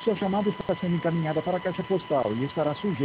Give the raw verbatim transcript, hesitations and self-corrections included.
sua chamada está sendo encaminhada para a caixa postal e estará sujeita